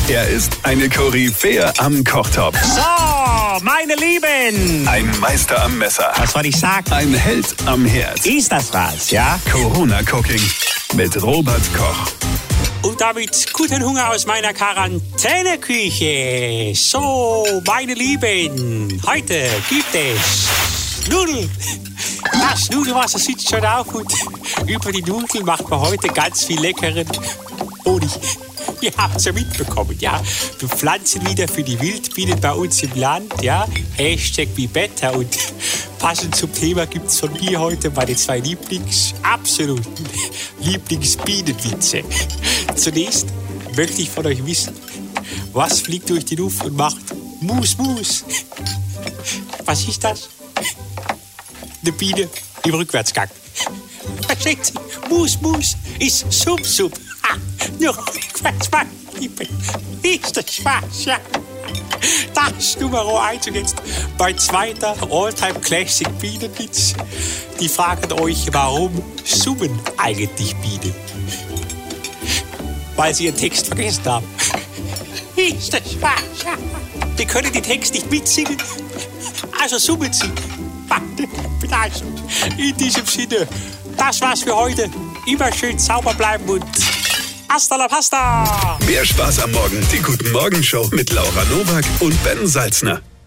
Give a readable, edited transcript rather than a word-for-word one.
Er ist eine Koryphäe am Kochtopf. So, meine Lieben. Ein Meister am Messer. Was soll ich sagen? Ein Held am Herd. Ist das was, ja? Corona Cooking mit Robert Koch. Und damit guten Hunger aus meiner Quarantäneküche. So, meine Lieben, heute gibt es Nudeln. Das Nudelwasser sitzt schon auf und über die Nudeln macht man heute ganz viel leckeren Honig. Ihr habt es ja mitbekommen, ja. Wir pflanzen wieder für die Wildbienen bei uns im Land, ja. Hashtag wie Better. Und passend zum Thema gibt es von mir heute meine zwei absoluten Lieblingsbienenwitze. Zunächst möchte ich von euch wissen, was fliegt durch die Luft und macht Mus, Mus? Was ist das? Eine Biene im Rückwärtsgang. Versteht Sie? Mus, Mus ist Sub, Sub. Ha, nur rückwärts, meine Liebe. Ist das Spaß, ja? Das Nummer 1 und jetzt mein zweiter All-Time-Classic-Bienenwitz. Die fragen euch, warum summen eigentlich Bienen? Weil sie ihren Text vergessen haben. Ist das Spaß, ja? Die können den Text nicht mitsingen, also summen sie. Also, in diesem Sinne, das war's für heute. Immer schön sauber bleiben und hasta la pasta! Mehr Spaß am Morgen, die Guten Morgen Show mit Laura Nowak und Ben Salzner.